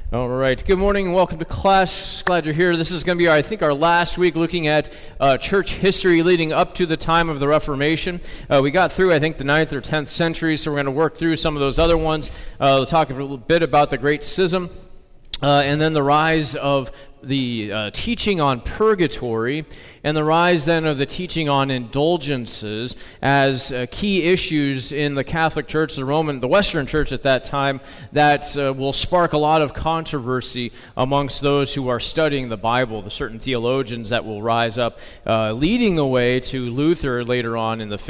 All right. Good morning and welcome to class. Glad you're here. This is going to be, I think, our last week looking at church history leading up to the time of the Reformation. We got through, I think, the 9th or 10th century, so we're going to work through some of those other ones. We'll talk a little bit about the Great Schism, and then the rise of the teaching on purgatory, and the rise then of the teaching on indulgences as key issues in the Catholic Church, the Western Church at that time, that will spark a lot of controversy amongst those who are studying the Bible, the certain theologians that will rise up, leading the way to Luther later on in the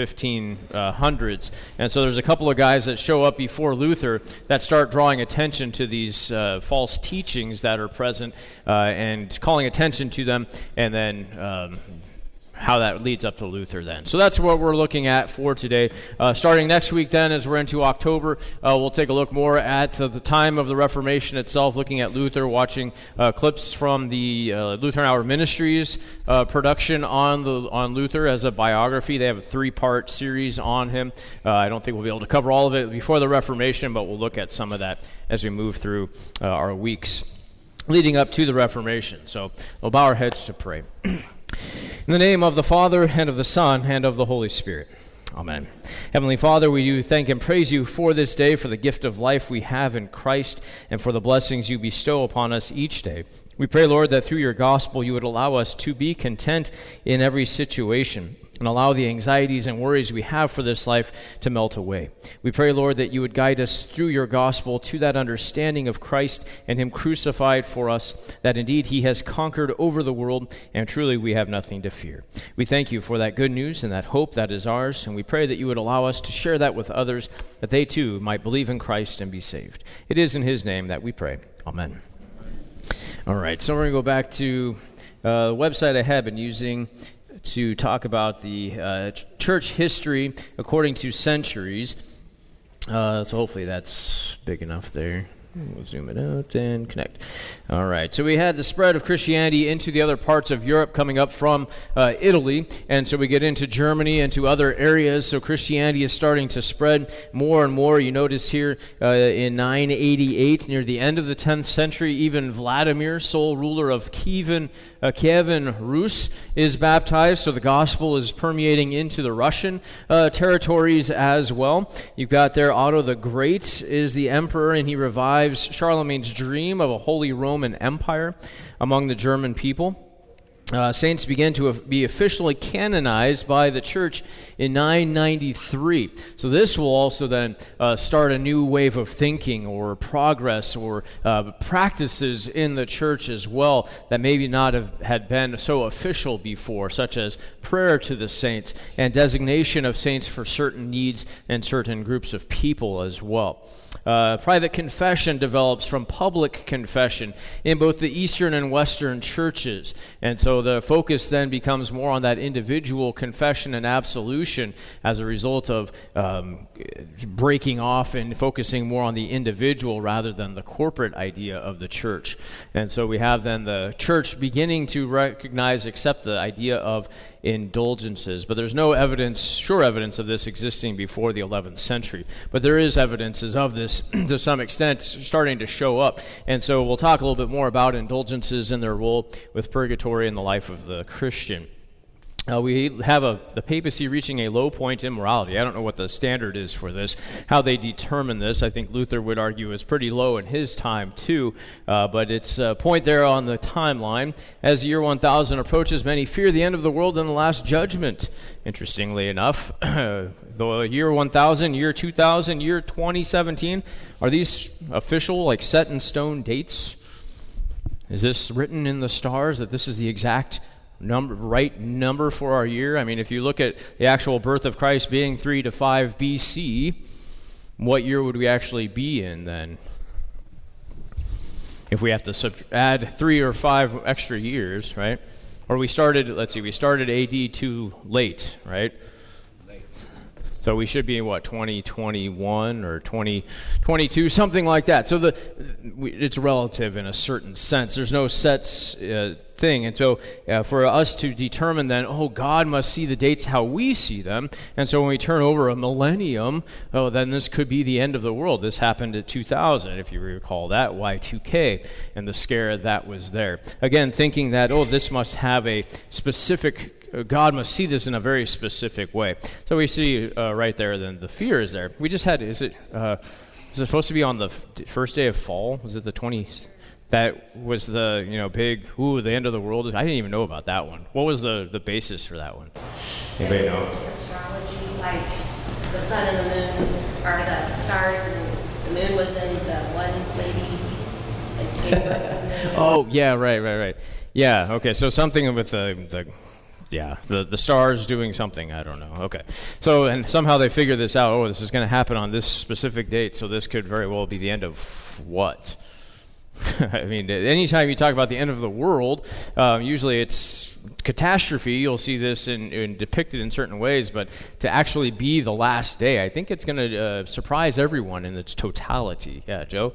1500s. And so there's a couple of guys that show up before Luther that start drawing attention to these false teachings that are present, and calling attention to them, and then how that leads up to Luther then. So that's what we're looking at for today. Starting next week then, as we're into October, we'll take a look more at the time of the Reformation itself, looking at Luther, watching clips from the Lutheran Hour Ministries production on Luther as a biography. They have a 3-part series on him. I don't think we'll be able to cover all of it before the Reformation, but we'll look at some of that as we move through our weeks leading up to the Reformation. So we'll bow our heads to pray. In the name of the Father, and of the Son, and of the Holy Spirit. Amen. Heavenly Father, we do thank and praise you for this day, for the gift of life we have in Christ, and for the blessings you bestow upon us each day. We pray, Lord, that through your gospel you would allow us to be content in every situation, and allow the anxieties and worries we have for this life to melt away. We pray, Lord, that you would guide us through your gospel to that understanding of Christ and him crucified for us, that indeed he has conquered over the world, and truly we have nothing to fear. We thank you for that good news and that hope that is ours, and we pray that you would allow us to share that with others, that they too might believe in Christ and be saved. It is in his name that we pray. Amen. All right, so we're going to go back to the website I have been using to talk about the church history according to centuries. So hopefully that's big enough there. We'll zoom it out and connect. All right, so we had the spread of Christianity into the other parts of Europe coming up from Italy, and so we get into Germany and to other areas, so Christianity is starting to spread more and more. You notice here in 988, near the end of the 10th century, even Vladimir, sole ruler of Kievan Rus, is baptized, so the gospel is permeating into the Russian territories as well. You've got there Otto the Great is the emperor, and he revives Charlemagne's dream of a Holy Roman Empire among the German people. Saints began to be officially canonized by the church in 993. So this will also then start a new wave of thinking or progress or practices in the church as well that maybe not had been so official before, such as prayer to the saints and designation of saints for certain needs and certain groups of people as well. Private confession develops from public confession in both the Eastern and Western churches, and so the focus then becomes more on that individual confession and absolution as a result of breaking off and focusing more on the individual rather than the corporate idea of the church. And so we have then the church beginning to accept the idea of indulgences, but there's no sure evidence of this existing before the 11th century. But there is evidences of this to some extent starting to show up. And so we'll talk a little bit more about indulgences and their role with purgatory in the life of the Christian. We have the papacy reaching a low point in morality. I don't know what the standard is for this, how they determine this. I think Luther would argue it's pretty low in his time too, but it's a point there on the timeline. As the year 1000 approaches, many fear the end of the world and the last judgment. Interestingly enough, the year 1000, year 2000, year 2017, are these official, like set in stone dates? Is this written in the stars that this is the exact right number for our year? I mean, if you look at the actual birth of Christ being 3 to 5 BC, what year would we actually be in then? If we have to add 3 or 5 extra years, right? Or we started AD too late, right? So we should be in, 2021 or 2022, something like that. So it's relative in a certain sense. There's no set thing. And so for us to determine then, God must see the dates how we see them. And so when we turn over a millennium, then this could be the end of the world. This happened at 2000, if you recall that, Y2K, and the scare that was there. Again, thinking that, this must have a specific God must see this in a very specific way. So we see right there, then the fear is there. We just had, is it supposed to be on the first day of fall? Was it the 20th? That was the, big, the end of the world. I didn't even know about that one. What was the basis for that one? Anybody know? Astrology, like the sun and the moon are the stars, and the moon was in the one lady. Oh, yeah, right. Yeah, okay, so something with the stars doing something, I don't know. Okay. So, and somehow they figure this out, this is going to happen on this specific date, so this could very well be the end of what? I mean, anytime you talk about the end of the world, usually it's catastrophe. You'll see this in depicted in certain ways, but to actually be the last day, I think it's going to surprise everyone in its totality. Yeah, Joe?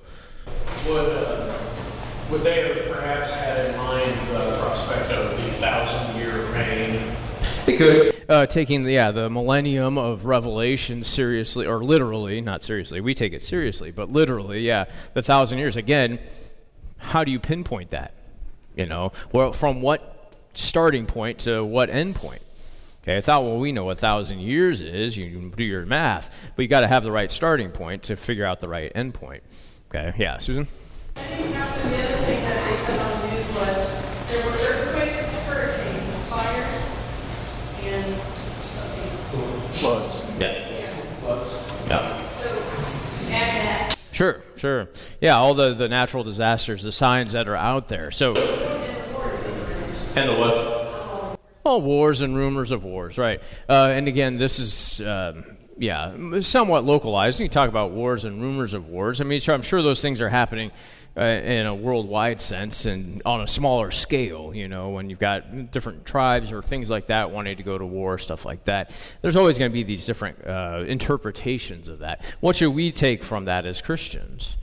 Would they have perhaps had in mind the prospect of the 1,000-year reign? They could. Taking the millennium of Revelation seriously, or literally, not seriously, we take it seriously, but literally, the 1,000 years. Again, how do you pinpoint that? Well, from what starting point to what end point? Okay, I thought, we know what 1,000 years is. You can do your math, but you got to have the right starting point to figure out the right end point. Okay, yeah, Susan? I think also the other thing that they said on the news was there were earthquakes, hurricanes, fires, and Floods. Yeah. Floods. Yeah. so add that. Sure. Yeah, all the natural disasters, the signs that are out there. So, and the what? Oh, wars and rumors of wars, right. And again, this is... somewhat localized. You talk about wars and rumors of wars. I mean, I'm sure those things are happening in a worldwide sense and on a smaller scale, when you've got different tribes or things like that wanting to go to war, stuff like that. There's always going to be these different interpretations of that. What should we take from that as Christians?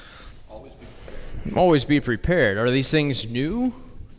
Always be prepared. Are these things new?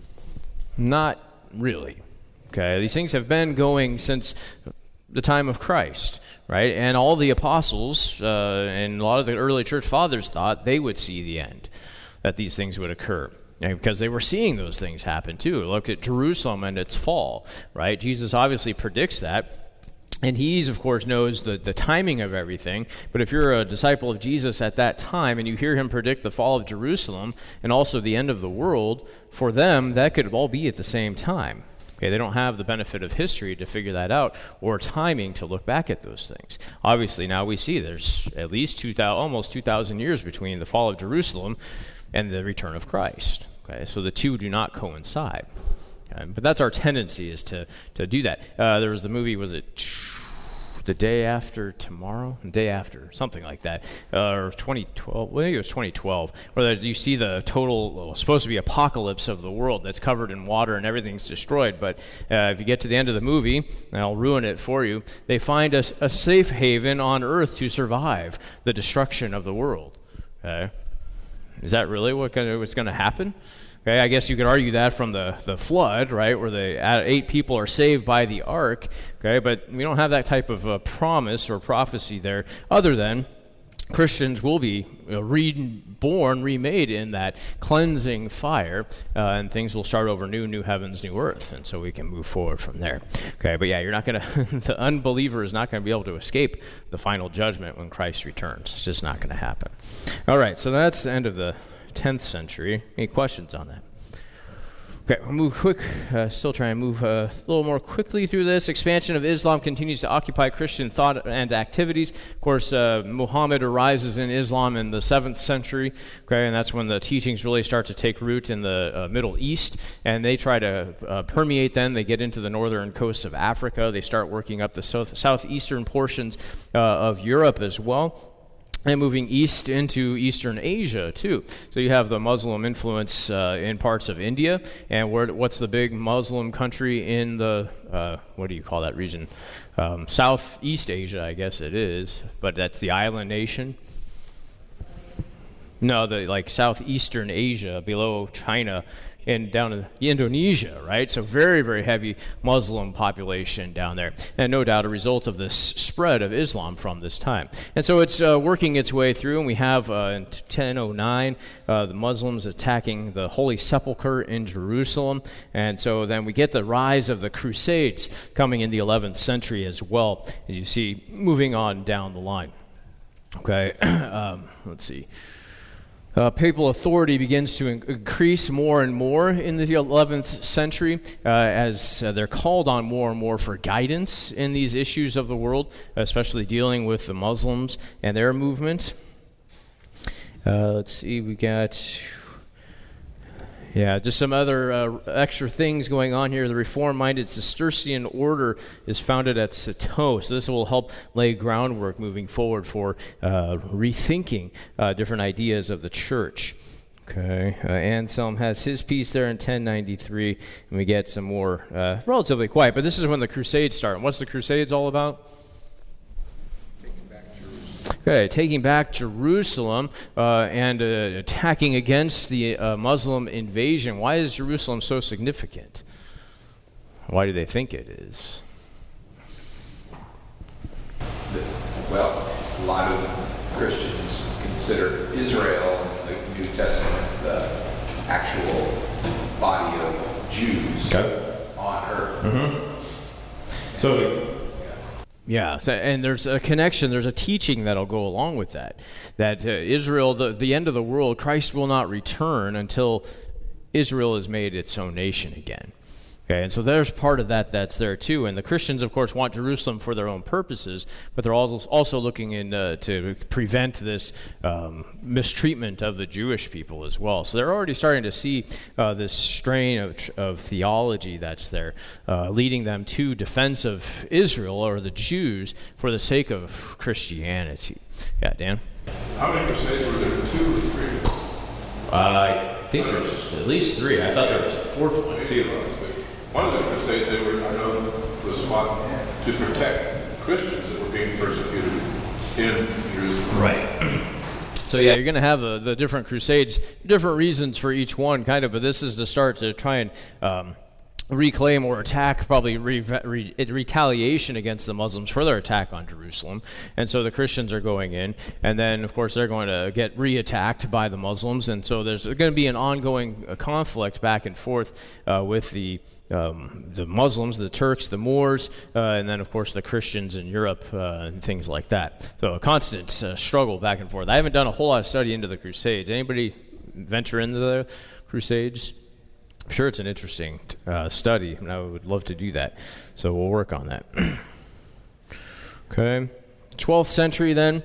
Not really. Okay, these things have been going since the time of Christ. Right? And all the apostles and a lot of the early church fathers thought they would see the end, that these things would occur. Because they were seeing those things happen too. Look at Jerusalem and its fall, right? Jesus obviously predicts that. And he, of course, knows the timing of everything. But if you're a disciple of Jesus at that time and you hear him predict the fall of Jerusalem and also the end of the world, for them, that could all be at the same time. Okay, they don't have the benefit of history to figure that out or timing to look back at those things. Obviously, now we see there's at least almost 2,000 years between the fall of Jerusalem and the return of Christ. Okay, so the two do not coincide. Okay, but that's our tendency is to do that. There was the movie, was it The Day After Tomorrow? The Day After, something like that. Or 2012, well, maybe it was 2012, where you see the total, supposed to be apocalypse of the world that's covered in water and everything's destroyed. But if you get to the end of the movie, and I'll ruin it for you, they find a safe haven on earth to survive the destruction of the world. Okay? Is that really what's going to happen? Okay, I guess you could argue that from the flood, right, where the 8 people are saved by the ark, okay, but we don't have that type of promise or prophecy there, other than Christians will be reborn, remade in that cleansing fire, and things will start over new heavens, new earth, and so we can move forward from there. Okay, but you're not going to, the unbeliever is not going to be able to escape the final judgment when Christ returns. It's just not going to happen. All right, so that's the end of the 10th century. Any questions on that? Okay, we'll move quick. Still trying to move a little more quickly through this. Expansion of Islam continues to occupy Christian thought and activities. Of course, Muhammad arises in Islam in the 7th century, okay, and that's when the teachings really start to take root in the Middle East, and they try to permeate then. They get into the northern coast of Africa. They start working up the southeastern portions of Europe as well, and moving east into Eastern Asia, too. So you have the Muslim influence in parts of India. And what's the big Muslim country in the, what do you call that region? Southeast Asia, I guess it is. But that's the island nation. No, the like southeastern Asia, below China, and down in Indonesia, right? So very, very heavy Muslim population down there. And no doubt a result of this spread of Islam from this time. And so it's working its way through, and we have in 1009 the Muslims attacking the Holy Sepulchre in Jerusalem. And so then we get the rise of the Crusades coming in the 11th century as well, as you see moving on down the line. Okay, let's see. Papal authority begins to increase more and more in the 11th century as they're called on more and more for guidance in these issues of the world, especially dealing with the Muslims and their movement. Let's see, we got... Yeah, just some other extra things going on here. The Reform-minded Cistercian order is founded at Citeaux, so this will help lay groundwork moving forward for rethinking different ideas of the church. Okay, Anselm has his piece there in 1093, and we get some more relatively quiet, but this is when the Crusades start. And what's the Crusades all about? Okay, taking back Jerusalem and attacking against the Muslim invasion. Why is Jerusalem so significant? Why do they think it is? Well, a lot of Christians consider Israel, the New Testament, the actual body of Jews on earth. Mm-hmm. So... Yeah, and there's a connection, there's a teaching that'll go along with that Israel, the end of the world, Christ will not return until Israel is made its own nation again. Okay, and so there's part of that that's there too. And the Christians, of course, want Jerusalem for their own purposes, but they're also looking in to prevent this mistreatment of the Jewish people as well. So they're already starting to see this strain of theology that's there, leading them to defense of Israel or the Jews for the sake of Christianity. Yeah, Dan? How many crusades were there? 2 or 3? I think there's at least 3. I thought there was a 4th one too. One of the crusades I know was fought to protect Christians that were being persecuted in Jerusalem. Right. So yeah, you're going to have the different crusades, different reasons for each one, kind of. But this is to start to try and reclaim or attack, probably retaliation against the Muslims for their attack on Jerusalem. And so the Christians are going in, and then of course they're going to get re-attacked by the Muslims, and so there's going to be an ongoing conflict back and forth with the Muslims, the Turks, the Moors, and then of course the Christians in Europe and things like that. So a constant struggle back and forth. I haven't done a whole lot of study into the Crusades. Anybody venture into the Crusades? I'm sure it's an interesting study, and I would love to do that. So we'll work on that. Okay. 12th century then.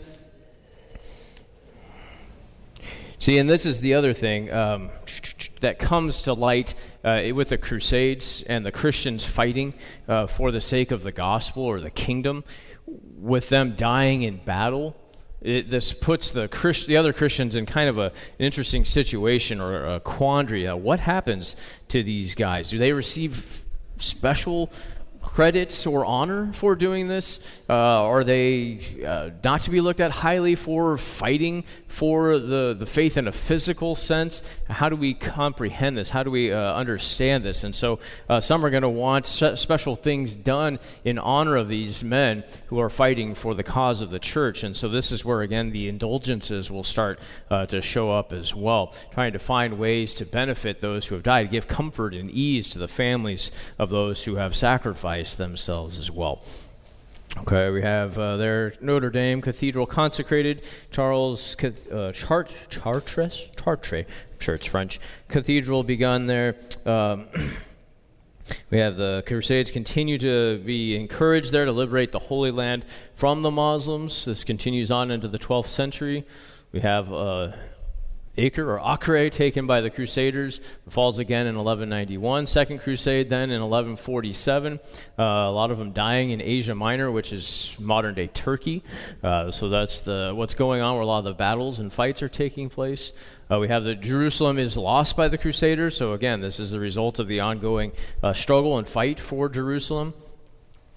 See, and this is the other thing that comes to light with the Crusades and the Christians fighting for the sake of the gospel or the kingdom, with them dying in battle. This puts the other Christians in kind of an interesting situation or a quandary. What happens to these guys? Do they receive special credits or honor for doing this? Are they not to be looked at highly for fighting for the faith in a physical sense? How do we comprehend this? How do we understand this? And so some are going to want special things done in honor of these men who are fighting for the cause of the church. And so this is where, again, the indulgences will start to show up as well, trying to find ways to benefit those who have died, give comfort and ease to the families of those who have sacrificed themselves as well. Okay, we have there Notre Dame Cathedral consecrated, Chartres, I'm sure it's French, Cathedral begun there. We have the Crusades continue to be encouraged there to liberate the Holy Land from the Muslims. This continues on into the 12th century. We have Acre taken by the Crusaders. It falls again in 1191. Second Crusade then in 1147. A lot of them dying in Asia Minor, which is modern-day Turkey. So that's what's going on where a lot of the battles and fights are taking place. We have Jerusalem is lost by the Crusaders. So again, this is the result of the ongoing struggle and fight for Jerusalem.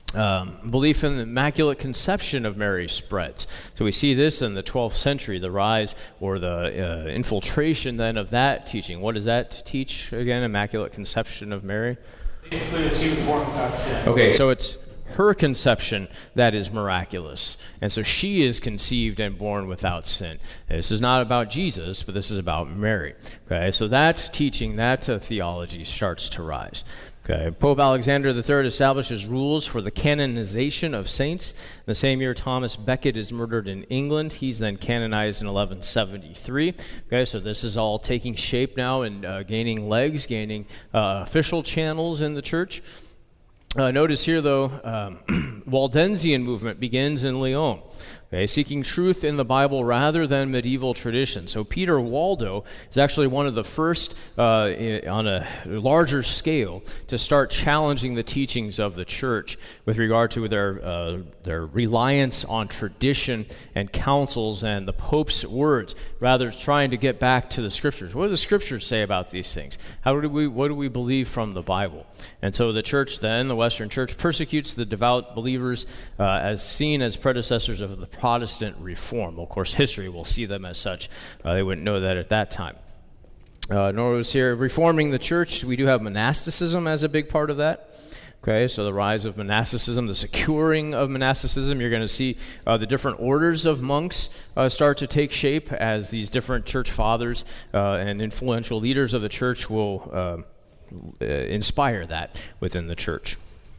Belief in the Immaculate Conception of Mary spreads. So we see this in the 12th century, the rise or the infiltration then of that teaching. What does that teach again, Immaculate Conception of Mary? Basically, that she was born without sin. Okay, so it's her conception that is miraculous. And so she is conceived and born without sin. This is not about Jesus, but this is about Mary. Okay, so that teaching, that theology starts to rise. Okay. Pope Alexander III establishes rules for the canonization of saints. In the same year, Thomas Becket is murdered in England. He's then canonized in 1173. Okay, so this is all taking shape now and gaining legs, gaining official channels in the church. Notice here, though, Waldensian movement begins in Lyon. Okay, seeking truth in the Bible rather than medieval tradition. So Peter Waldo is actually one of the first on a larger scale to start challenging the teachings of the church with regard to their reliance on tradition and councils and the Pope's words, rather trying to get back to the Scriptures. What do the Scriptures say about these things? What do we believe from the Bible? And so the church then, the Western Church, persecutes the devout believers as seen as predecessors of the Protestant Reform. Well, of course, history will see them as such. They wouldn't know that at that time. Nor was here reforming the church. We do have monasticism as a big part of that. Okay, so the rise of monasticism, the securing of monasticism, you're going to see the different orders of monks start to take shape as these different church fathers and influential leaders of the church will inspire that within the church.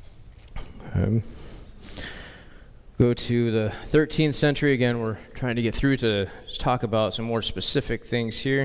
Go to the 13th century. Again, we're trying to get through to talk about some more specific things here.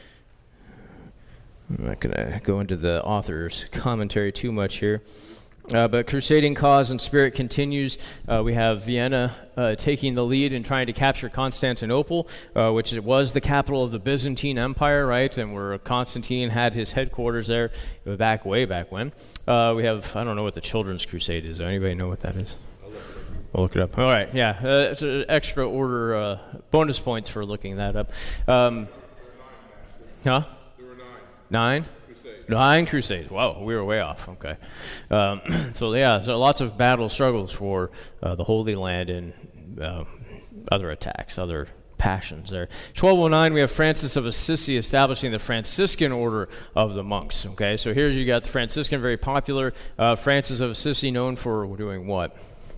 I'm not going to go into the author's commentary too much here. But crusading cause and spirit continues. We have Vienna taking the lead in trying to capture Constantinople, which was the capital of the Byzantine Empire, right? And where Constantine had his headquarters there way back when. We have, I don't know what the Children's Crusade is. Anybody know what that is? We'll look it up. All right, yeah. It's an extra order bonus points for looking that up. Huh? There were 9? crusades. 9 crusades. Wow, we were way off. Okay. So lots of battle struggles for the Holy Land and other attacks, other passions there. 1209, we have Francis of Assisi establishing the Franciscan order of the monks. Okay, so here's you got the Franciscan, very popular. Francis of Assisi, known for doing what?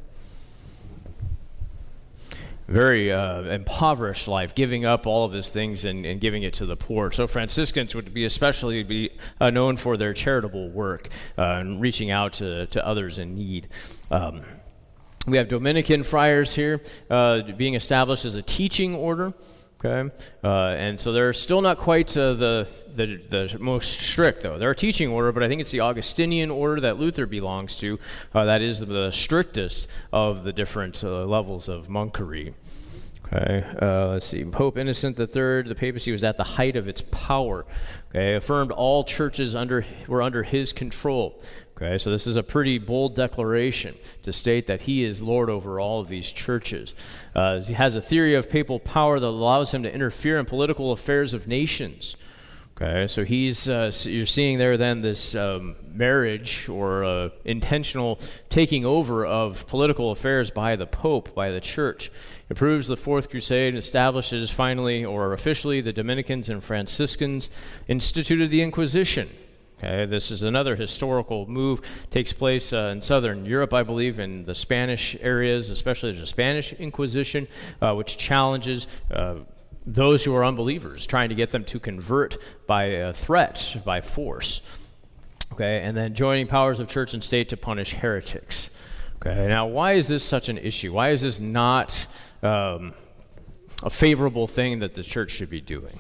Very impoverished life, giving up all of his things and giving it to the poor. So Franciscans would be especially known for their charitable work and reaching out to others in need. We have Dominican friars here being established as a teaching order. Okay, and so they're still not quite the most strict, though. They're a teaching order, but I think it's the Augustinian order that Luther belongs to. That is the strictest of the different levels of monkery. Okay, let's see. Pope Innocent III, the papacy was at the height of its power. Okay, affirmed all churches were under his control. Okay, so this is a pretty bold declaration to state that he is Lord over all of these churches. He has a theory of papal power that allows him to interfere in political affairs of nations. Okay, so you're seeing there then this marriage or intentional taking over of political affairs by the Pope, by the Church. It approves the Fourth Crusade and establishes finally or officially the Dominicans and Franciscans, instituted the Inquisition. Okay, this is another historical move. Takes place in southern Europe, I believe, in the Spanish areas, especially the Spanish Inquisition, which challenges those who are unbelievers, trying to get them to convert by threat, by force. Okay, and then joining powers of church and state to punish heretics. Okay, now why is this such an issue? Why is this not a favorable thing that the church should be doing?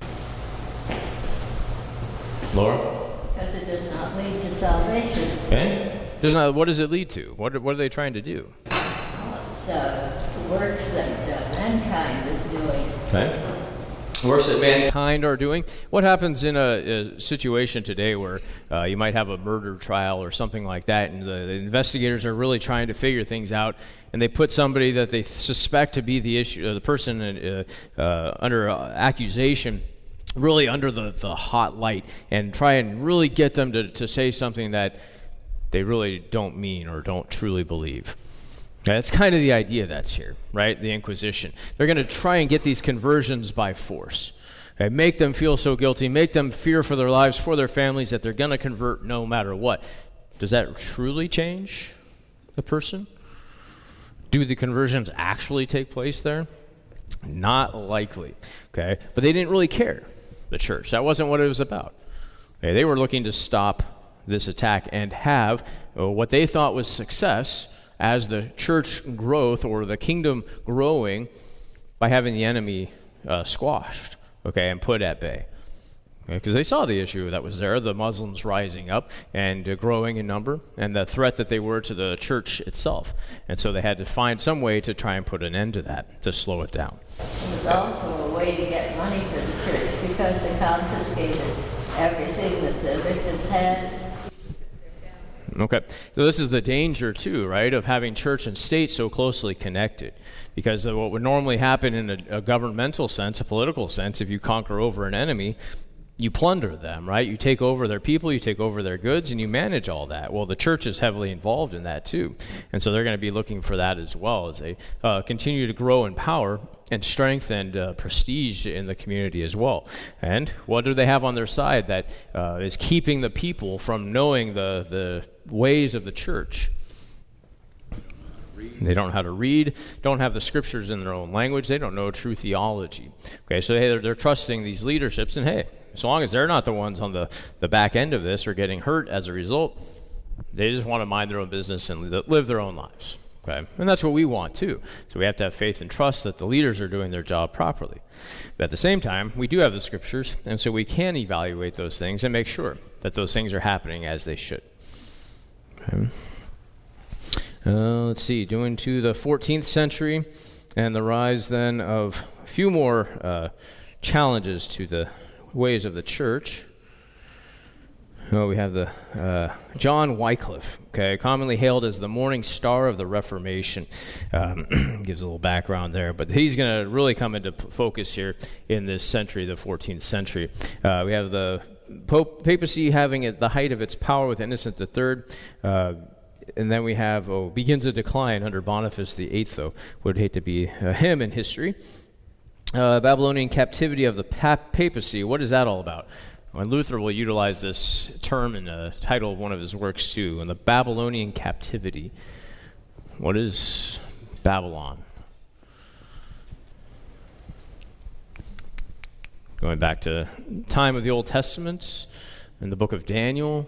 Laura? Because it does not lead to salvation. Okay. What does it lead to? What are they trying to do? It's works that mankind is doing. Okay. Works that mankind are doing. What happens in a situation today where you might have a murder trial or something like that, and the investigators are really trying to figure things out, and they put somebody that they suspect to be the person under accusation really under the hot light and try and really get them to say something that they really don't mean or don't truly believe. That's kind of the idea that's here, right? The Inquisition. They're going to try and get these conversions by force. Okay? Make them feel so guilty, make them fear for their lives, for their families, that they're going to convert no matter what. Does that truly change the person? Do the conversions actually take place there? Not likely, okay? But they didn't really care, the church. That wasn't what it was about. Okay? They were looking to stop this attack and have what they thought was success as the church growth or the kingdom growing by having the enemy squashed, okay, and put at bay. Because they saw the issue that was there, the Muslims rising up and growing in number, and the threat that they were to the church itself. And so they had to find some way to try and put an end to that, to slow it down. It was also a way to get money for the church because they confiscated everything that the victims had. Okay, so this is the danger too, right, of having church and state so closely connected. Because what would normally happen in a governmental sense, a political sense, if you conquer over an enemy, you plunder them, right? You take over their people, you take over their goods, and you manage all that. Well, the church is heavily involved in that too. And so they're going to be looking for that as well as they continue to grow in power and strength and prestige in the community as well. And what do they have on their side that is keeping the people from knowing the ways of the church? They don't know how to read, don't have the scriptures in their own language, they don't know true theology. Okay, so they're trusting these leaderships, and hey, as long as they're not the ones on the back end of this or getting hurt as a result, they just want to mind their own business and live their own lives. Okay, and that's what we want too. So we have to have faith and trust that the leaders are doing their job properly. But at the same time, we do have the scriptures, and so we can evaluate those things and make sure that those things are happening as they should. Okay. Let's see, going to the 14th century and the rise then of a few more challenges to the ways of the church. We have the John Wycliffe, okay, commonly hailed as the morning star of the Reformation. Gives a little background there, but he's going to really come into focus here in this century, the 14th century. We have the papacy having at the height of its power with Innocent III. And then we have, begins a decline under Boniface VIII, though. Would hate to be him in history. Babylonian captivity of the papacy. What is that all about? And Luther will utilize this term in the title of one of his works, too. And the Babylonian captivity. What is Babylon? Going back to time of the Old Testament, in the book of Daniel.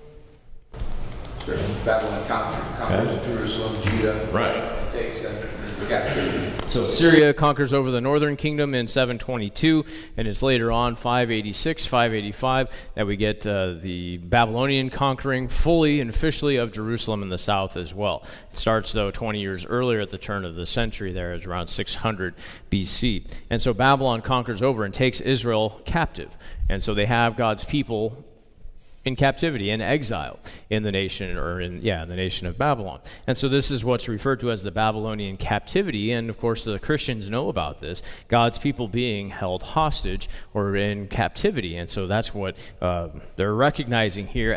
Babylon conquers Jerusalem, Judah, right? Takes them into captivity. So Syria conquers over the northern kingdom in 722, and it's later on 586, 585 that we get the Babylonian conquering fully and officially of Jerusalem in the south as well. It starts though 20 years earlier at the turn of the century. There is around 600 BC, and so Babylon conquers over and takes Israel captive, and so they have God's people in captivity, in exile, in the nation, in the nation of Babylon. And so this is what's referred to as the Babylonian captivity, and of course the Christians know about this, God's people being held hostage or in captivity. And so that's what they're recognizing here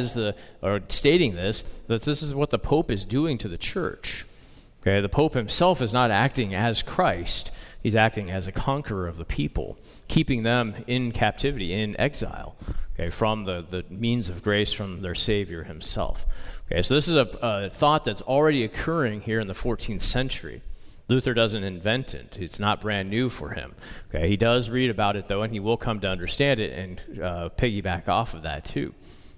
or stating this, that this is what the Pope is doing to the church. Okay, the Pope himself is not acting as Christ. He's acting as a conqueror of the people, keeping them in captivity, in exile, okay, from the means of grace from their Savior himself. Okay, so this is a thought that's already occurring here in the 14th century. Luther doesn't invent it. It's not brand new for him. Okay, he does read about it, though, and he will come to understand it and piggyback off of that, too.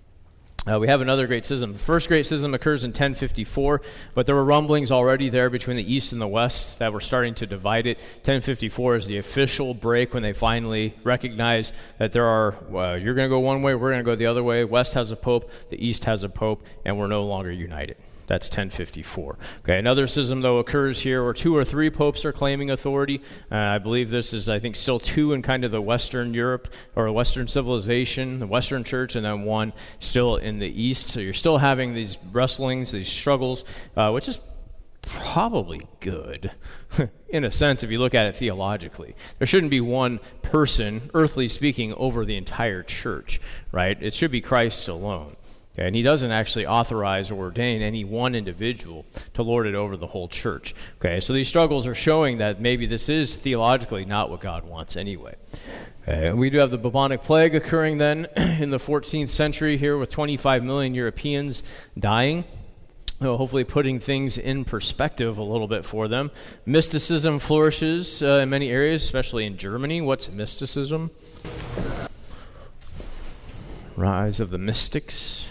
We have another great schism. The first great schism occurs in 1054, but there were rumblings already there between the East and the West that were starting to divide it. 1054 is the official break when they finally recognize that there are, you're going to go one way, we're going to go the other way. West has a pope, the East has a pope, and we're no longer united. That's 1054. Okay, another schism, though, occurs here where 2 or 3 popes are claiming authority. I believe this is, still 2 in kind of the Western Europe or Western civilization, the Western Church, and then 1 still in the East. So you're still having these wrestlings, these struggles, which is probably good in a sense if you look at it theologically. There shouldn't be one person, earthly speaking, over the entire church, right? It should be Christ alone. Okay, and he doesn't actually authorize or ordain any one individual to lord it over the whole church. Okay, so these struggles are showing that maybe this is theologically not what God wants anyway. Okay, we do have the bubonic plague occurring then in the 14th century here with 25 million Europeans dying. So hopefully putting things in perspective a little bit for them. Mysticism flourishes in many areas, especially in Germany. What's mysticism? Rise of the mystics.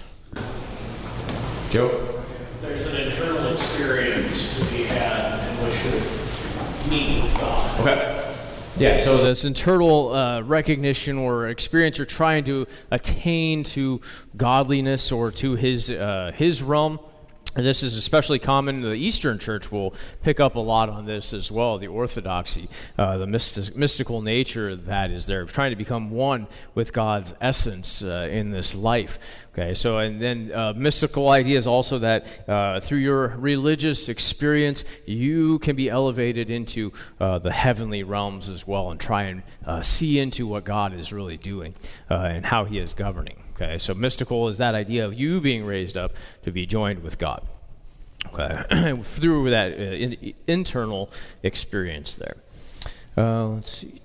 Joe? There's an internal experience to be had and we should meet with God. Okay. Yeah, so this internal recognition or experience you're trying to attain to godliness or to his realm. And this is especially common. The Eastern Church will pick up a lot on this as well, the orthodoxy, the mystical nature that is there, trying to become one with God's essence in this life. Okay, so and then mystical ideas also that through your religious experience, you can be elevated into the heavenly realms as well and try and see into what God is really doing and how he is governing. Okay, so mystical is that idea of you being raised up to be joined with God. Okay, through that internal experience there. Let's see.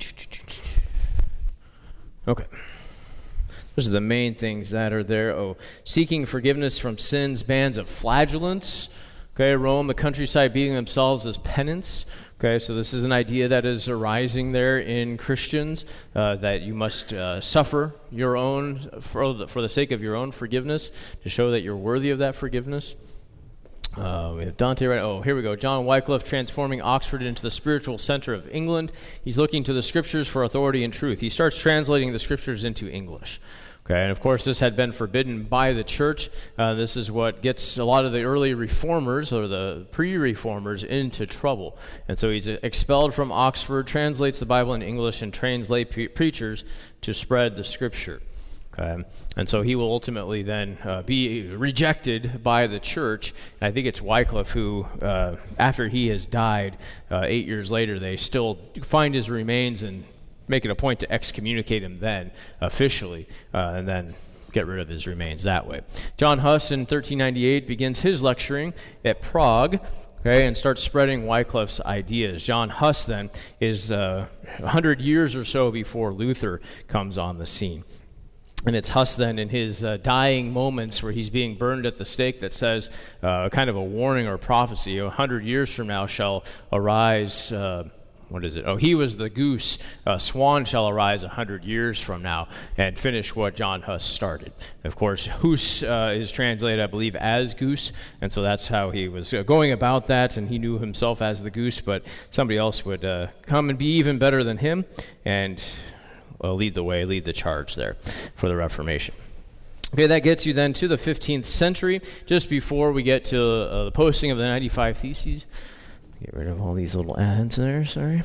Okay. Those are the main things that are there. Oh, seeking forgiveness from sins, bands of flagellants. Okay, Rome, the countryside beating themselves as penance. Okay, so this is an idea that is arising there in Christians, that you must suffer your own, for the sake of your own forgiveness, to show that you're worthy of that forgiveness. We have Dante right. Oh, here we go. John Wycliffe transforming Oxford into the spiritual center of England. He's looking to the scriptures for authority and truth. He starts translating the scriptures into English. Okay, and of course this had been forbidden by the church. This is what gets a lot of the early reformers or the pre-reformers into trouble. And so he's expelled from Oxford, translates the Bible in English, and trains lay preachers to spread the scripture. Okay, and so he will ultimately then be rejected by the church. And I think it's Wycliffe who, after he has died, 8 years later, they still find his remains and make it a point to excommunicate him then officially, and then get rid of his remains that way. John Huss in 1398 begins his lecturing at Prague, okay, and starts spreading Wycliffe's ideas. John Huss then is 100 years or so before Luther comes on the scene. And it's Huss then in his dying moments where he's being burned at the stake that says kind of a warning or prophecy, 100 years from now shall arise... what is it? Oh, he was the goose. Swan shall arise 100 years from now and finish what John Huss started. Of course, Hus is translated, I believe, as goose, and so that's how he was going about that, and he knew himself as the goose, but somebody else would come and be even better than him and lead the way, lead the charge there for the Reformation. Okay, that gets you then to the 15th century, just before we get to the posting of the 95 Theses. Get rid of all these little ads there, sorry.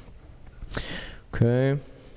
Okay.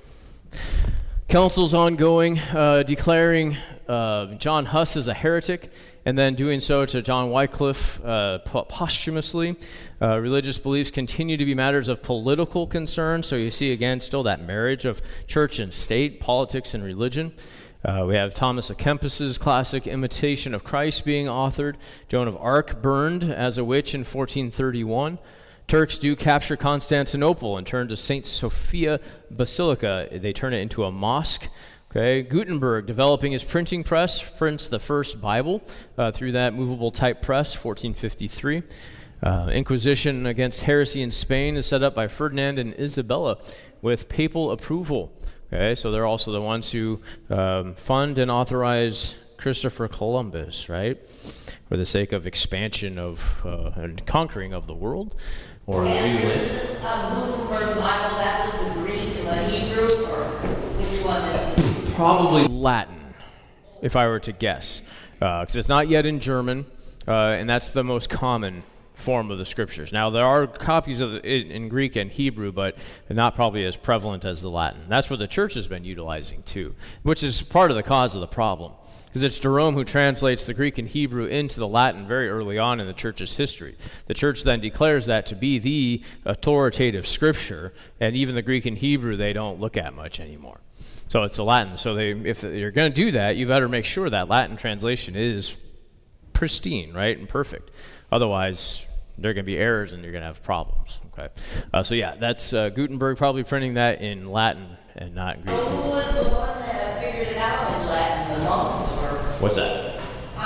Council's ongoing, declaring John Huss as a heretic, and then doing so to John Wycliffe posthumously. Religious beliefs continue to be matters of political concern, so you see again still that marriage of church and state, politics and religion. We have Thomas à Kempis's classic Imitation of Christ being authored. Joan of Arc burned as a witch in 1431. Turks do capture Constantinople and turn to St. Sophia Basilica. They turn it into a mosque. Okay, Gutenberg, developing his printing press, prints the first Bible through that movable type press, 1453. Inquisition against heresy in Spain is set up by Ferdinand and Isabella with papal approval. Okay, so they're also the ones who fund and authorize Christopher Columbus, right? For the sake of expansion of and conquering of the world. Or this Gutenberg Bible, that was the Greek and the Hebrew, or which one is it? Probably Latin, if I were to guess. Because it's not yet in German, and that's the most common form of the scriptures. Now, there are copies of it in Greek and Hebrew, but not probably as prevalent as the Latin. That's what the church has been utilizing too, which is part of the cause of the problem. Because it's Jerome who translates the Greek and Hebrew into the Latin very early on in the church's history. The church then declares that to be the authoritative scripture, and even the Greek and Hebrew they don't look at much anymore. So it's a Latin. So if you're going to do that, you better make sure that Latin translation is pristine, right, and perfect. Otherwise, there are going to be errors and you're going to have problems. Okay. So yeah, that's Gutenberg probably printing that in Latin and not in Greek. Well, who was the one that figured it out in Latin? The monks, or? What's that?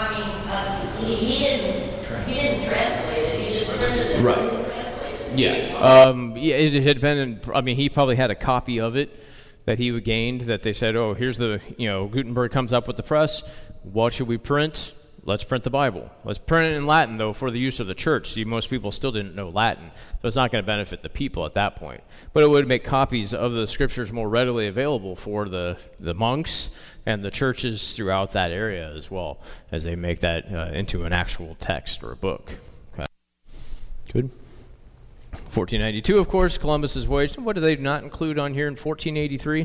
I mean, he didn't translate it. He just printed it. Right. And translated it. Yeah. It had been. He probably had a copy of it that he gained. That they said, "Oh, here's the Gutenberg comes up with the press. What should we print? Let's print the Bible. Let's print it in Latin, though, for the use of the church." See, most people still didn't know Latin, so it's not going to benefit the people at that point. But it would make copies of the scriptures more readily available for the monks and the churches throughout that area as well, as they make that into an actual text or a book. Okay. Good. 1492, of course, Columbus's voyage. What do they not include on here in 1483?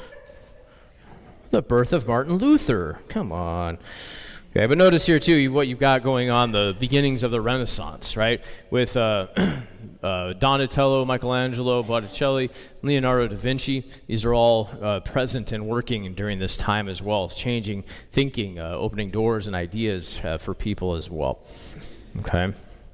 The birth of Martin Luther. Come on. Okay, but notice here, too, what you've got going on, the beginnings of the Renaissance, right? With Donatello, Michelangelo, Botticelli, Leonardo da Vinci. These are all present and working during this time as well, changing thinking, opening doors and ideas for people as well. Okay.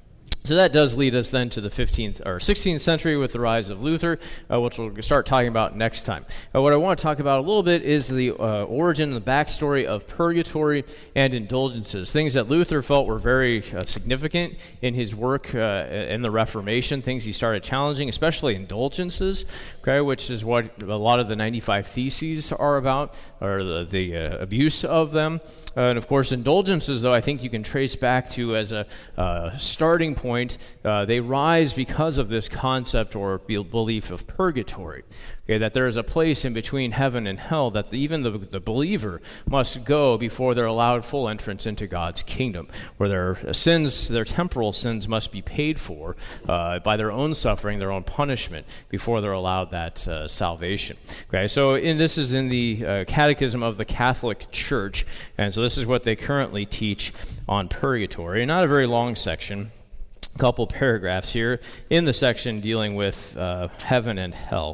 So that does lead us then to the 15th or 16th century with the rise of Luther, which we'll start talking about next time. What I want to talk about a little bit is the origin and the backstory of purgatory and indulgences, things that Luther felt were very significant in his work in the Reformation, things he started challenging, especially indulgences, okay, which is what a lot of the 95 Theses are about, or the abuse of them. And of course, indulgences, though, I think you can trace back to as a starting point. They rise because of this concept or belief of purgatory, okay, that there is a place in between heaven and hell that even the believer must go before they're allowed full entrance into God's kingdom, where their sins, their temporal sins, must be paid for by their own suffering, their own punishment, before they're allowed that salvation. Okay, so this is in the Catechism of the Catholic Church, and so this is what they currently teach on purgatory. Not a very long section. A couple paragraphs here in the section dealing with heaven and hell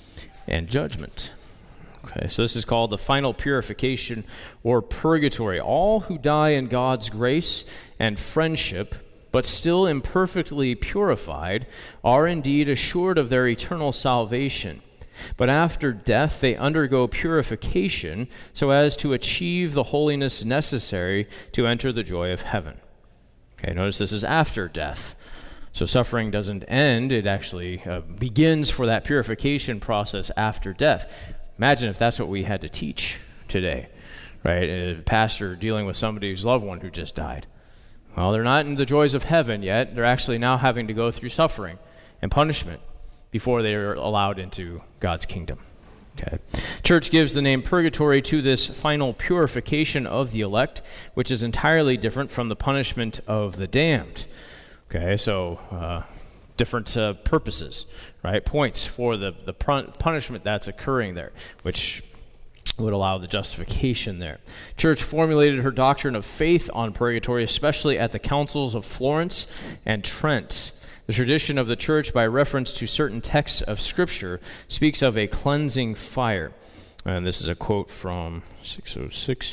and judgment. Okay, so this is called the final purification or purgatory. All who die in God's grace and friendship, but still imperfectly purified, are indeed assured of their eternal salvation. But after death they undergo purification so as to achieve the holiness necessary to enter the joy of heaven. Okay, notice this is after death. So suffering doesn't end. It actually begins for that purification process after death. Imagine if that's what we had to teach today, right? A pastor dealing with somebody whose loved one who just died. Well, they're not in the joys of heaven yet. They're actually now having to go through suffering and punishment before they are allowed into God's kingdom. Okay. Church gives the name purgatory to this final purification of the elect, which is entirely different from the punishment of the damned. Okay, so different purposes, right? Points for the punishment that's occurring there, which would allow the justification there. Church formulated her doctrine of faith on purgatory, especially at the councils of Florence and Trent. The tradition of the church, by reference to certain texts of Scripture, speaks of a cleansing fire. And this is a quote from 606.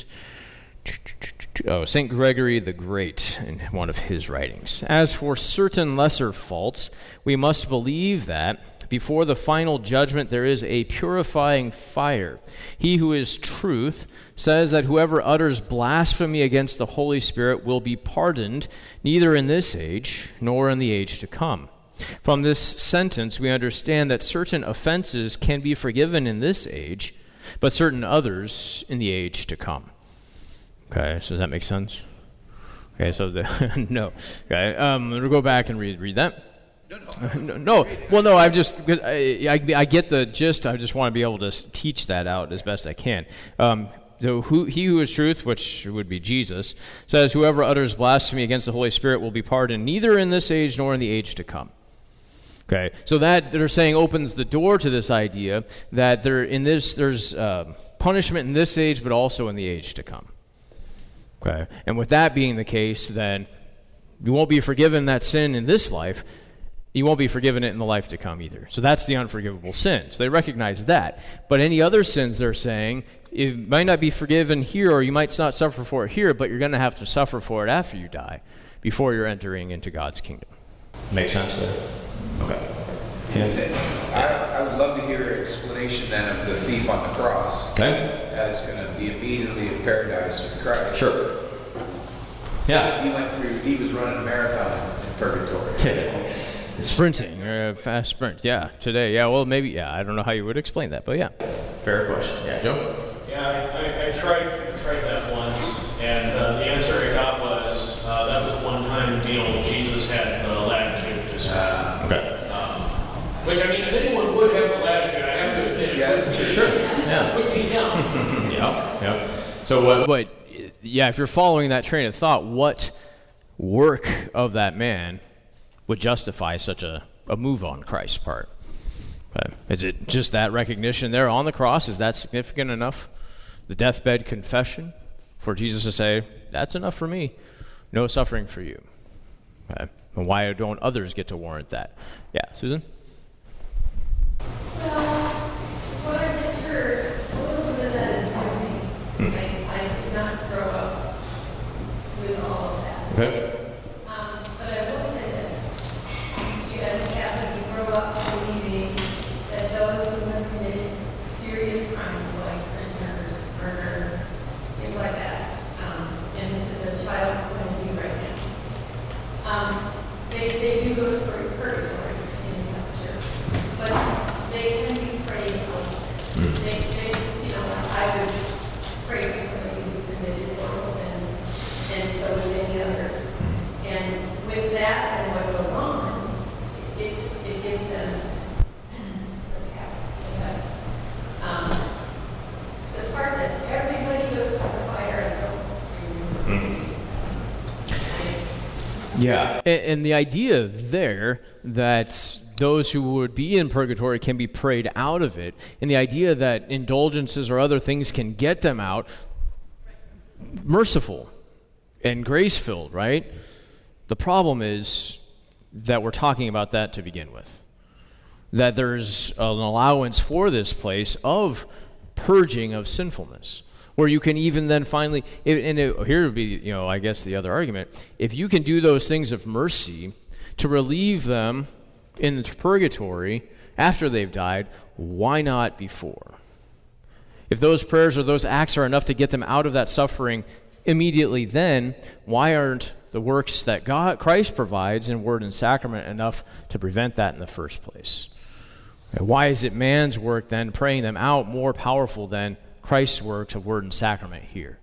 St. Gregory the Great in one of his writings. As for certain lesser faults, we must believe that before the final judgment there is a purifying fire. He who is truth says that whoever utters blasphemy against the Holy Spirit will be pardoned neither in this age nor in the age to come. From this sentence we understand that certain offenses can be forgiven in this age, but certain others in the age to come. Okay, so does that make sense? Okay, so no. Okay, we'll go back and read that. No. Well, no. I'm just. I get the gist. I just want to be able to teach that out as best I can. So he who is truth, which would be Jesus, says, "Whoever utters blasphemy against the Holy Spirit will be pardoned neither in this age nor in the age to come." Okay, so that they're saying opens the door to this idea that there's punishment in this age, but also in the age to come. Okay, and with that being the case, then you won't be forgiven that sin in this life, You won't be forgiven it in the life to come either. So that's the unforgivable sin. So they recognize that. But any other sins, they're saying, it might not be forgiven here, or you might not suffer for it here, but you're going to have to suffer for it after you die, before you're entering into God's kingdom. Make sense there? Okay. I would love to hear an explanation then of the thief on the cross. Okay. That's going to be immediately in paradise with Christ. Sure. Yeah. He was running a marathon in purgatory. Sprinting, or a fast sprint, yeah, today. Yeah, well, maybe, yeah, I don't know how you would explain that, but yeah. Fair question. Yeah, Joe? Yeah, I tried that once, and the answer I got was that was a one-time deal. Jesus had the latitude to spend. Okay. Which, I mean, if anyone would have the latitude, I have to admit it would be Sure. Yeah. It would be him. Yeah. So yeah, if you're following that train of thought, what work of that man would justify such a move on Christ's part? Is it just that recognition there on the cross? Is that significant enough? The deathbed confession for Jesus to say, that's enough for me. No suffering for you. And why don't others get to warrant that? Yeah, Susan? Well, what I just heard, a little bit of that is new to me. I did not grow up with all of that. Okay. But I will say this. You as a Catholic, you grow up believing that those who have committed serious crimes like prisoners, murder, things like that, and this is a child's point of view right now, they do go to purgatory in the church. But they can be prayed on. I would pray for somebody who committed mortal sins, and so do many others. And with that and what goes on, it gives them the part that everybody goes to the fire and Yeah. And the idea there that those who would be in purgatory can be prayed out of it, and the idea that indulgences or other things can get them out, merciful and grace-filled, right? The problem is that we're talking about that to begin with. That there's an allowance for this place of purging of sinfulness, where you can even then finally, here would be, I guess the other argument, if you can do those things of mercy to relieve them in the purgatory after they've died, why not before? If those prayers or those acts are enough to get them out of that suffering immediately then, why aren't the works that Christ provides in word and sacrament enough to prevent that in the first place? Why is it man's work then, praying them out, more powerful than Christ's works of word and sacrament here?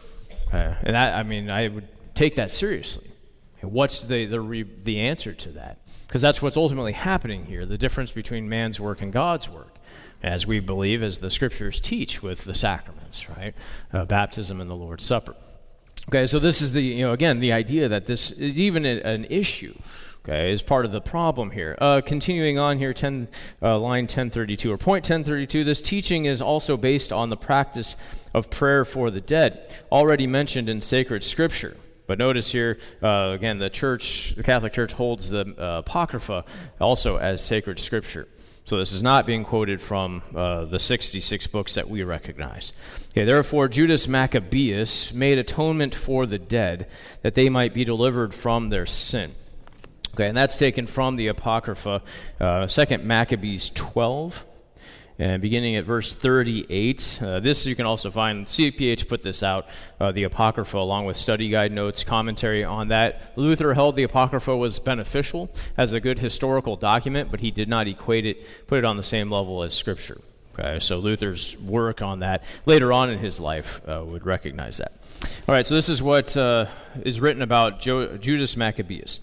And that, I would take that seriously. What's the answer to that? Because that's what's ultimately happening here, the difference between man's work and God's work, as we believe, as the Scriptures teach with the sacraments, right? Baptism and the Lord's Supper. Okay, so this is again, the idea that this is even an issue, okay, is part of the problem here. Continuing on here, line 1032, or point 1032, this teaching is also based on the practice of prayer for the dead, already mentioned in sacred Scripture. But notice here, again, the Catholic Church holds the Apocrypha also as sacred Scripture. So this is not being quoted from the 66 books that we recognize. Okay, therefore, Judas Maccabeus made atonement for the dead, that they might be delivered from their sin. Okay, and that's taken from the Apocrypha, 2 Maccabees 12. And beginning at verse 38, this you can also find, CPH put this out, the Apocrypha, along with study guide notes, commentary on that. Luther held the Apocrypha was beneficial as a good historical document, but he did not put it on the same level as Scripture. Okay, so Luther's work on that later on in his life would recognize that. All right, so this is what is written about Judas Maccabeus.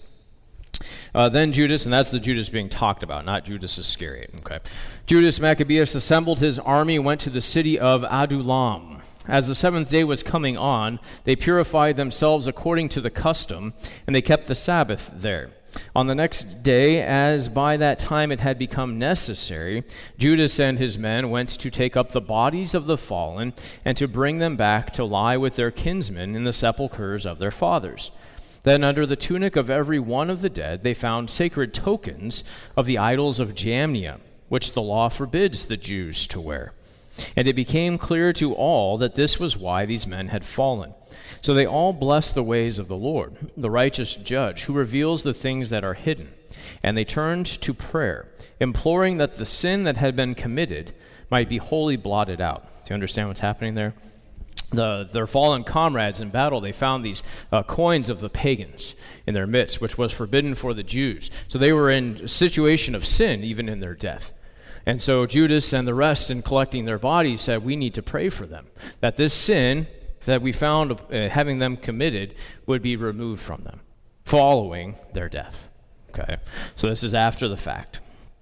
Then Judas, and that's the Judas being talked about, not Judas Iscariot. Okay, Judas Maccabeus assembled his army, went to the city of Adullam. As the seventh day was coming on, they purified themselves according to the custom, and they kept the Sabbath there. On the next day, as by that time it had become necessary, Judas and his men went to take up the bodies of the fallen and to bring them back to lie with their kinsmen in the sepulchres of their fathers. Then under the tunic of every one of the dead they found sacred tokens of the idols of Jamnia, which the law forbids the Jews to wear. And it became clear to all that this was why these men had fallen. So they all blessed the ways of the Lord, the righteous judge, who reveals the things that are hidden. And they turned to prayer, imploring that the sin that had been committed might be wholly blotted out. Do you understand what's happening there? Their fallen comrades in battle, they found these coins of the pagans in their midst, which was forbidden for the Jews. So they were in a situation of sin, even in their death. And so Judas and the rest, in collecting their bodies, said, we need to pray for them, that this sin that we found having them committed would be removed from them, following their death. Okay, so this is after the fact.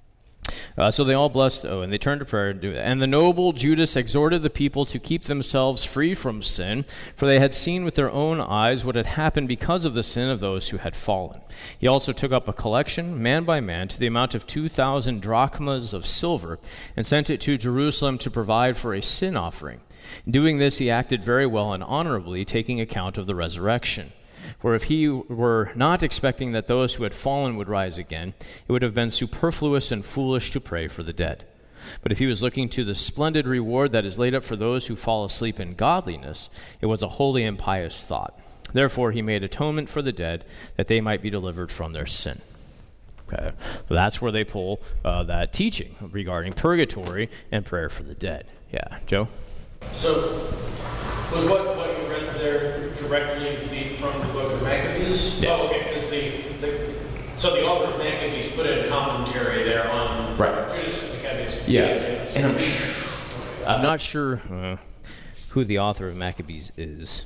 So they all blessed, and they turned to prayer and do that. And the noble Judas exhorted the people to keep themselves free from sin, for they had seen with their own eyes what had happened because of the sin of those who had fallen. He also took up a collection, man by man, to the amount of 2,000 drachmas of silver, and sent it to Jerusalem to provide for a sin offering. In doing this, he acted very well and honorably, taking account of the resurrection. For if he were not expecting that those who had fallen would rise again, it would have been superfluous and foolish to pray for the dead. But if he was looking to the splendid reward that is laid up for those who fall asleep in godliness, it was a holy and pious thought. Therefore he made atonement for the dead, that they might be delivered from their sin. Okay, so that's where they pull that teaching regarding purgatory and prayer for the dead. Yeah, Joe? So, was what you read there directly from the book of Maccabees? Yeah. Oh, okay, because so the author of Maccabees put in commentary there on Judas Maccabees. Yeah, and I'm not sure who the author of Maccabees is.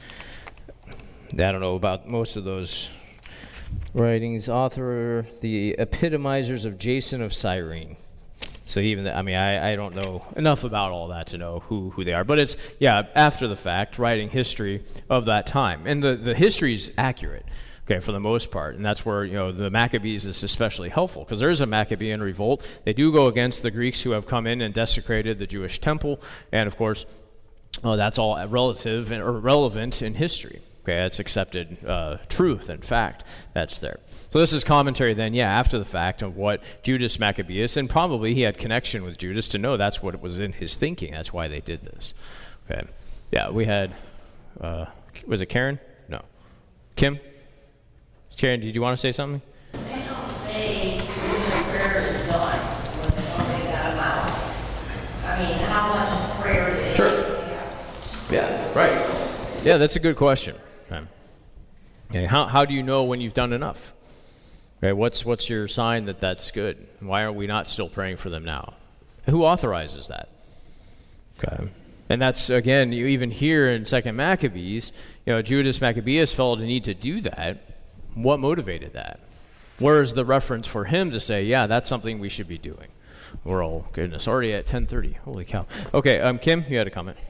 I don't know about most of those writings. Author, the epitomizers of Jason of Cyrene. So even I don't know enough about all that to know who they are. But it's, after the fact, writing history of that time. And the history is accurate, okay, for the most part. And that's where, the Maccabees is especially helpful, because there's a Maccabean revolt. They do go against the Greeks who have come in and desecrated the Jewish temple. And, of course, that's all relative or relevant in history. Okay, that's accepted truth and fact that's there. So this is commentary then, after the fact of what Judas Maccabeus, and probably he had connection with Judas to know that's what was in his thinking. That's why they did this. Okay, we had, was it Karen? No. Kim? Karen, did you want to say something? They don't say the prayer is done when it's already got them out. I mean, how much prayer do they have? Yeah, right. Yeah, that's a good question. Okay, how do you know when you've done enough? Okay, what's your sign that that's good? Why are we not still praying for them now? Who authorizes that? Okay, and that's, again, you even hear in 2 Maccabees, Judas Maccabeus felt the need to do that. What motivated that? Where's the reference for him to say, that's something we should be doing? We're all, goodness, already at 10:30. Holy cow. Okay, Kim, you had a comment.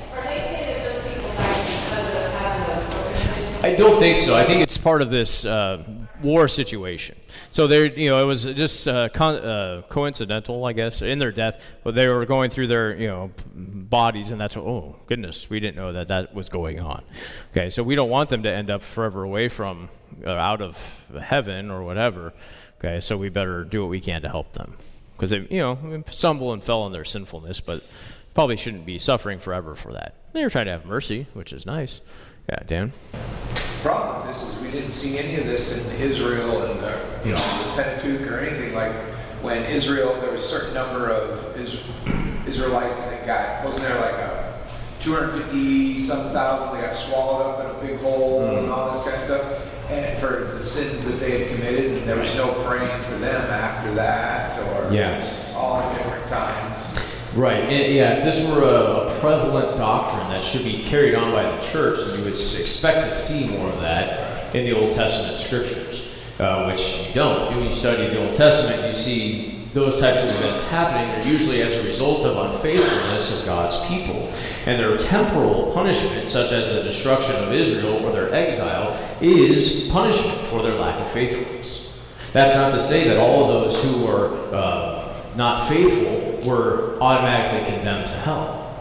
I don't think so. I think it's part of this war situation. So there, it was just coincidental, I guess, in their death. But they were going through their, bodies, and that's oh goodness, we didn't know that was going on. Okay, so we don't want them to end up forever away from, out of heaven or whatever. Okay, so we better do what we can to help them, because they, stumble and fell in their sinfulness, but probably shouldn't be suffering forever for that. They were trying to have mercy, which is nice. Yeah, Dan? The problem with this is we didn't see any of this in Israel and the Pentateuch or anything. Like when Israel, there was a certain number of Israelites that got, wasn't there like a 250-some thousand, they got swallowed up in a big hole and all this kind of stuff, and for the sins that they had committed, and there was no praying for them after that, or all at different times. Right. If this were a prevalent doctrine that should be carried on by the church, then you would expect to see more of that in the Old Testament scriptures, which you don't. When you study the Old Testament, you see those types of events happening are usually as a result of unfaithfulness of God's people. And their temporal punishment, such as the destruction of Israel or their exile, is punishment for their lack of faithfulness. That's not to say that all of those who were not faithful were automatically condemned to hell.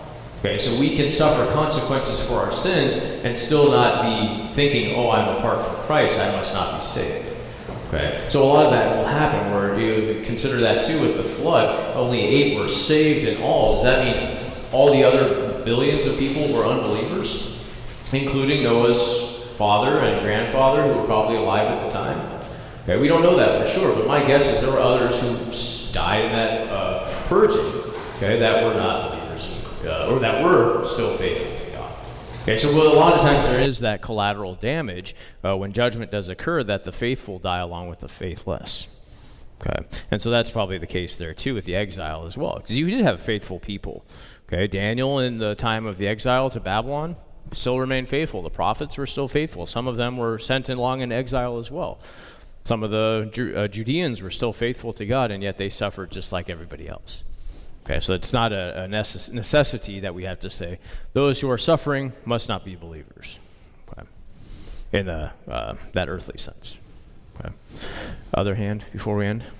Okay, so we can suffer consequences for our sins and still not be thinking, oh, I'm apart from Christ, I must not be saved. Okay, so a lot of that will happen where you consider that too with the flood. Only 8 were saved in all. Does that mean all the other billions of people were unbelievers, including Noah's father and grandfather who were probably alive at the time? Okay, we don't know that for sure, but my guess is there were others who died in that purging, okay, that were not believers, or that were still faithful to God. Okay, so a lot of times there is that collateral damage when judgment does occur, that the faithful die along with the faithless. Okay, and so that's probably the case there too with the exile as well, because you did have faithful people. Okay, Daniel in the time of the exile to Babylon still remained faithful. The prophets were still faithful. Some of them were sent along in exile as well. Some of the Judeans were still faithful to God, and yet they suffered just like everybody else. Okay, so it's not a necessity that we have to say, those who are suffering must not be believers, okay, in that earthly sense. Okay. Other hand, before we end.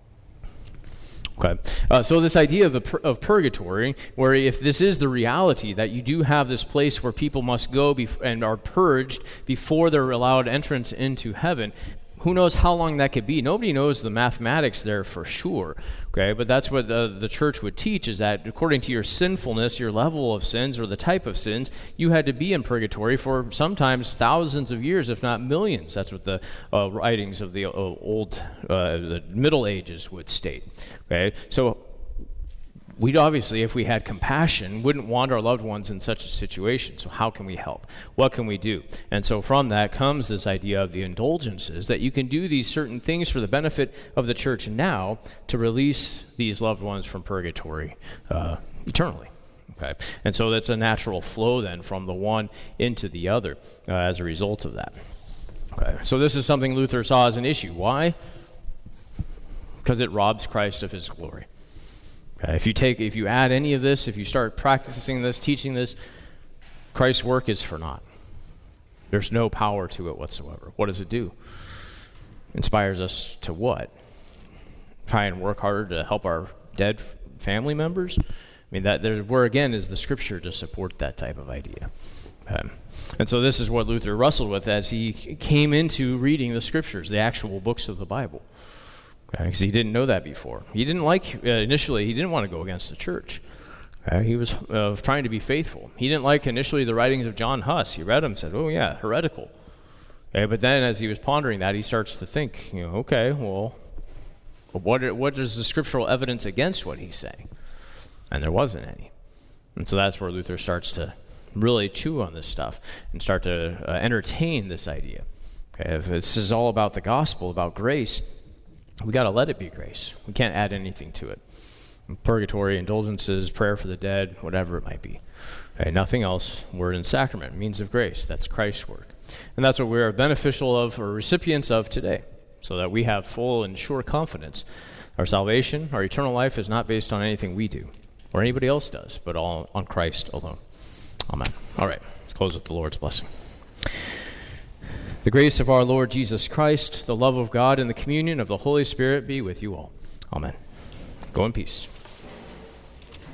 Okay, so this idea of purgatory, where if this is the reality, that you do have this place where people must go and are purged before they're allowed entrance into heaven, who knows how long that could be? Nobody knows the mathematics there for sure, okay? But that's what the church would teach, is that according to your sinfulness, your level of sins, or the type of sins, you had to be in purgatory for sometimes thousands of years, if not millions. That's what the writings of the the Middle Ages would state, okay? So we'd obviously, if we had compassion, wouldn't want our loved ones in such a situation. So how can we help? What can we do? And so from that comes this idea of the indulgences, that you can do these certain things for the benefit of the church now to release these loved ones from purgatory eternally. Okay, and so that's a natural flow then from the one into the other as a result of that. Okay, so this is something Luther saw as an issue. Why? Because it robs Christ of his glory. If you add any of this, if you start practicing this, teaching this, Christ's work is for naught. There's no power to it whatsoever. What does it do? Inspires us to what? Try and work harder to help our dead family members? I mean, where again is the scripture to support that type of idea. And so this is what Luther wrestled with as he came into reading the scriptures, the actual books of the Bible. Okay, because he didn't know that before. He didn't initially, he didn't want to go against the church. Okay, he was trying to be faithful. He didn't like initially the writings of John Huss. He read them and said, oh yeah, heretical. Okay, but then as he was pondering that, he starts to think, okay, well, what is the scriptural evidence against what he's saying? And there wasn't any. And so that's where Luther starts to really chew on this stuff and start to entertain this idea. Okay, if this is all about the gospel, about grace, we got to let it be grace. We can't add anything to it. Purgatory, indulgences, prayer for the dead, whatever it might be. Okay, nothing else. Word and sacrament, means of grace. That's Christ's work. And that's what we are beneficial of, or recipients of today, so that we have full and sure confidence. Our salvation, our eternal life is not based on anything we do or anybody else does, but all on Christ alone. Amen. All right, let's close with the Lord's blessing. The grace of our Lord Jesus Christ, the love of God, and the communion of the Holy Spirit be with you all. Amen. Go in peace.